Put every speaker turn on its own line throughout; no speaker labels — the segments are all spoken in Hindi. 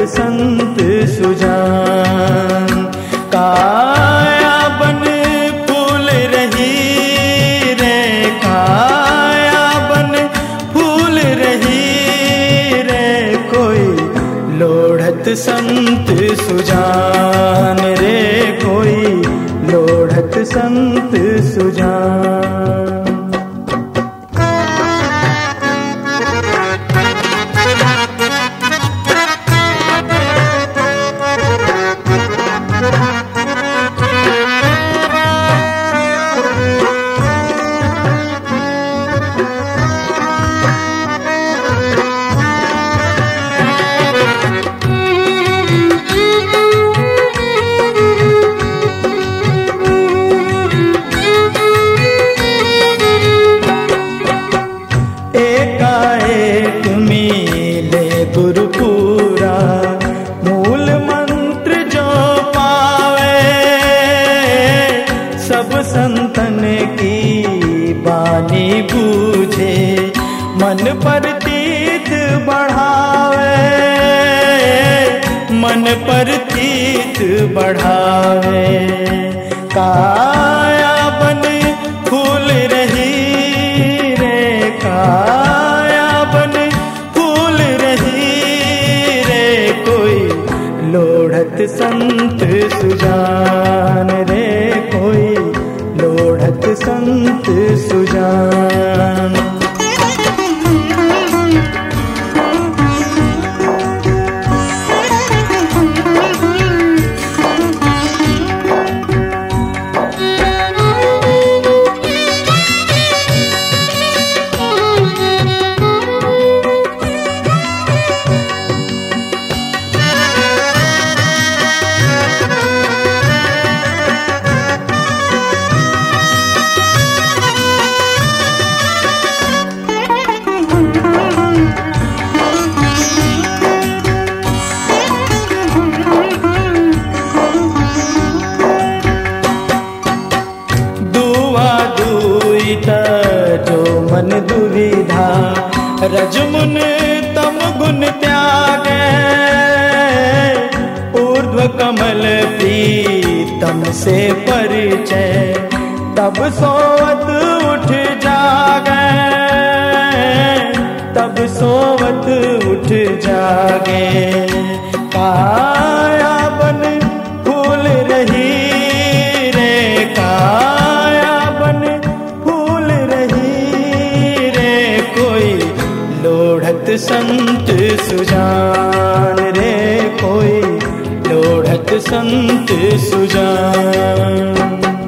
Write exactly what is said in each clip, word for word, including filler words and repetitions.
संत सुजान। काया बन फूल रही रे, काया बन फूल रही रे, कोई लोढ़त संत सुजान रे, कोई लोढ़त संत सुजान। गुरुपूरा मूल मंत्र जो पावे, सब संतन की बानी बूझे, मन पर तीत बढ़ावे, मन पर तीत बढ़ावे। काया बन फूल रही रे, काया बन फूल रही रे, कोई लोढ़त संत सुजान रे, कोई लोढ़त संत सुजान। जो मन दुविधा रजमुन तम गुण त्यागे, ऊर्ध्व कमल प्रीतम से परिचय, तब सोवत उठ जागे, तब सोवत उठ जागे। काया बन फूल रही रे, काया बन फूल रही रे, कोई लोढ़त संत सुजान रे, कोई लोढ़त संत सुजान।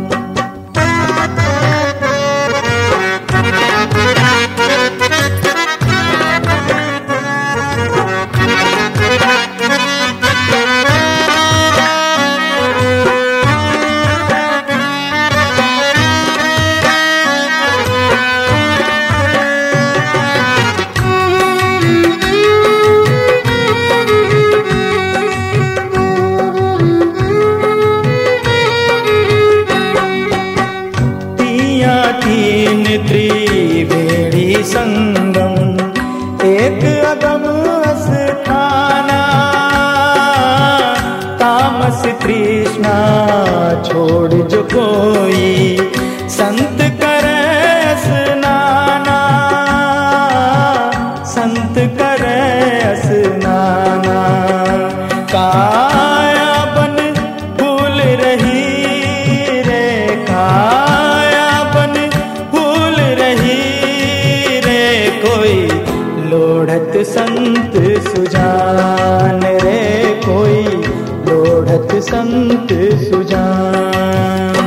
तीन त्रिवेणी संगम, एक अगम अस्थाना, तामस तृष्णा छोड़ जो कोई, संत करे स्नाना, संत करे स्नाना। काया बन फूल रही रे, काया बन फूल रही रे, कोई लोढ़त संत सुजान रे, कोई लोढ़त संत सुजान।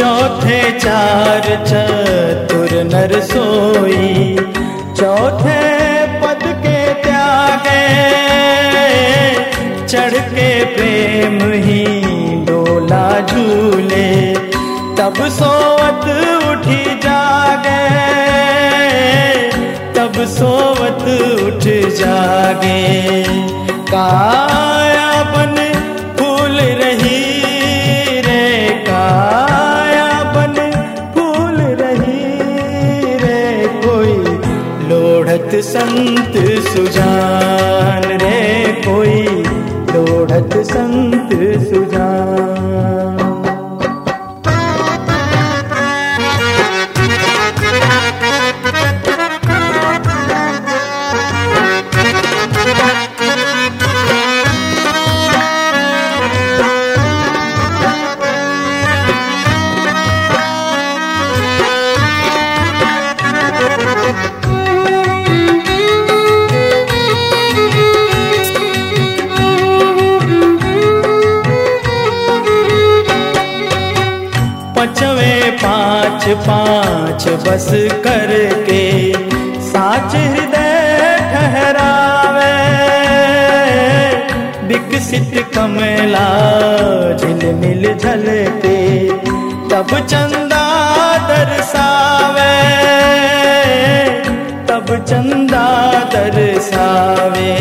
चौथे चार चतुर नर सोई, चौथे पद के त्यागे, चढ़ के प्रेम ही डोला झूले, तब सोवत उठी जागे, तब सोवत उठ जागे। काया बन फूल रही रे, काया बन फूल रही रे, कोई लोढ़त संत सुजान रे, कोई लोढ़त संत सुजान। पचवे पाँच पाँच बस करके साच हृदय ठहरावे, विकसित कमला झिलमिल झलके, तब चंदा दर्शावे, तब चंदा दर्शावे।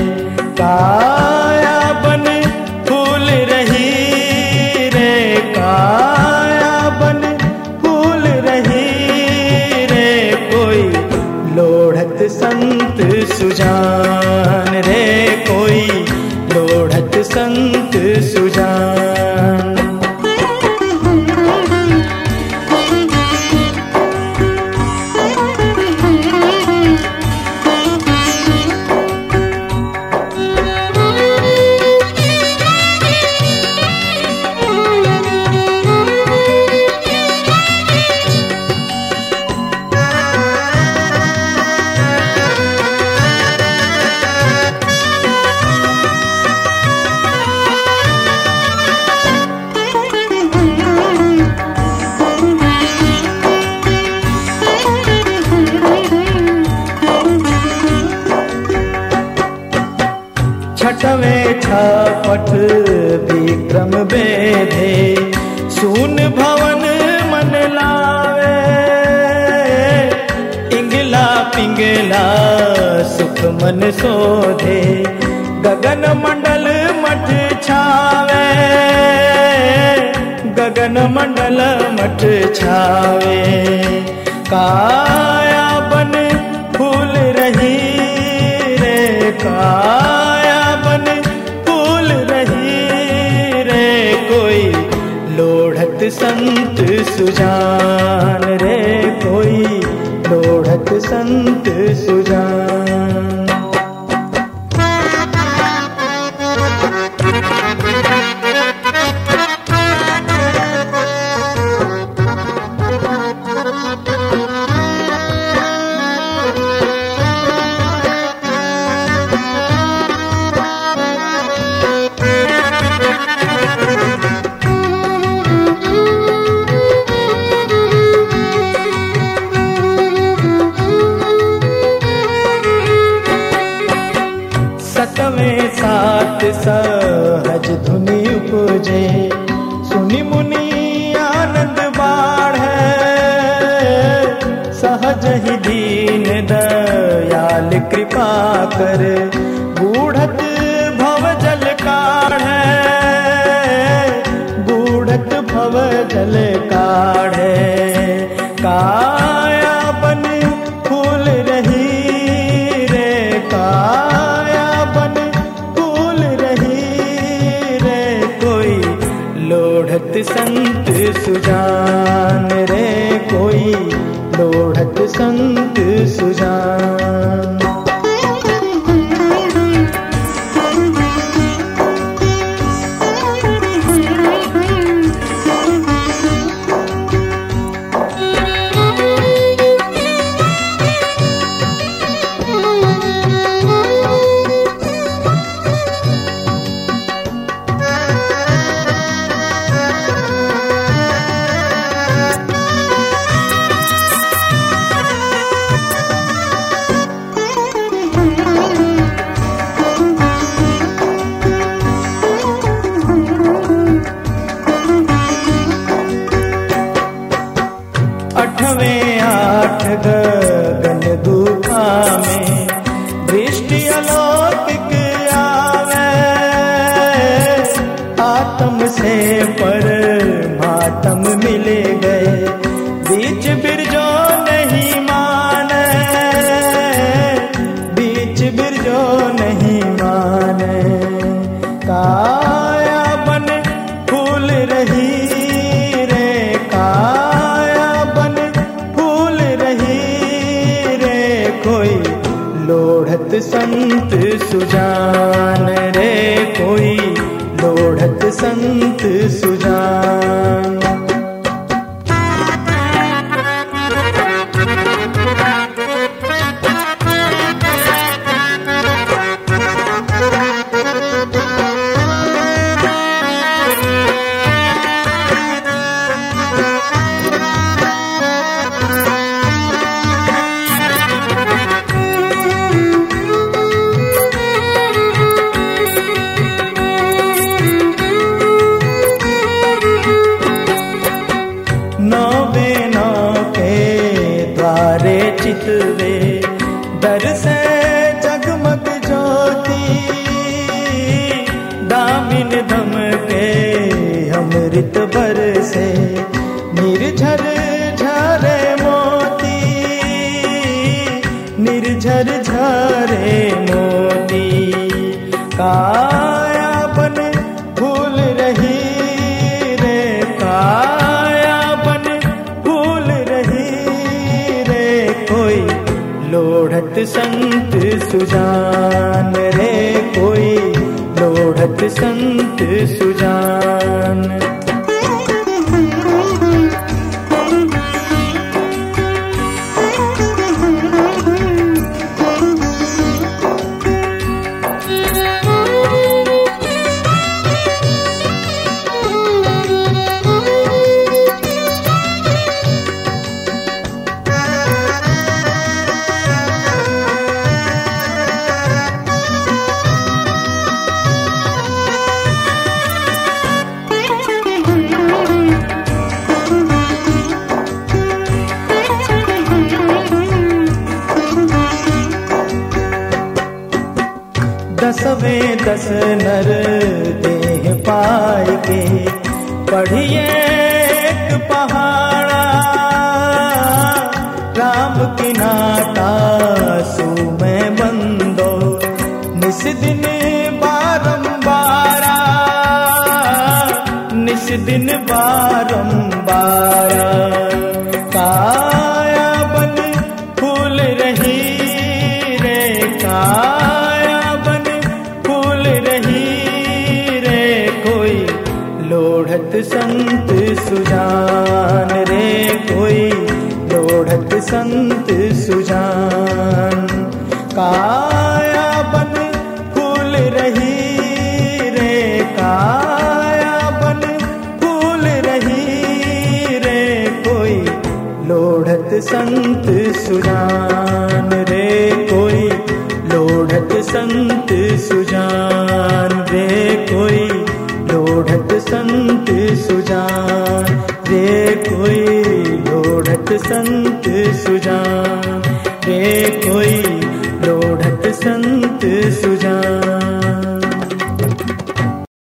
काया बन फूल रही रे, काया बन फूल रही रे, कोई लोढ़त संत सुजान रे, कोई लोढ़त संत सुजान। छठवे छपट विक्रम बेधे, सून भवन मन लावे, इंगला पिंगला सुख मन सोधे, गगन मंडल मठ छावे, गगन मंडल मठ छावे। काया बन फूल रही रे, काया बन फूल रही रे, कोई लोढ़त संत सुजान रे, कोई लोढ़त संत सुजान। सतवें सात सहज धुनि उपजे, सुनि मुनि आनंद बाढ़े, सहज ही दीन दयाल कृपा कर, बूढ़त भव जल काढ़े, बूढ़त भव जल काढ़े। काया बन फूल रही रे, काया बन फूल रही रे, कोई लोढ़त संत सुजान रे, कोई लोढ़त संत सुजान। मातम से पर मातम मिले गए, बीच बिरजो नहीं माने, बीच बिरजो नहीं माने। काया बन फूल रही रे, काया बन फूल रही रे, कोई लोढ़त संत सुजान रे, कोई लोढ़त संत सुजान। चितवे दर से जगमग ज्योति, दामिन दम के अमृत बरसे, निर्झर झरे मोती, निर्झर झरे मोती। काया बन फूल रही रे, काया बन फूल रही, कोई लोढ़त संत सुजान रे, कोई लोढ़त संत सुजान। दसवें दस नर देह पाए के, पढ़िए एक पहाड़ा, राम की नाटा सू में बंदो, निस दिन बारंबारा, निस दिन बारंबारा। काया बन फूल रही रे, काया बन फूल रही रे, कोई लोढ़त संत सुजान रे, कोई लोढ़त संत सुजान। काया बन फूल रही रे, काया बन फूल रही रे, कोई लोढ़त संत सुजान रे, कोई लोढ़त संत सुजान रे, कोई लोढ़त संत सुजान रे, कोई लोढ़त संत सुजान रे, कोई लोढ़त संत सुजान।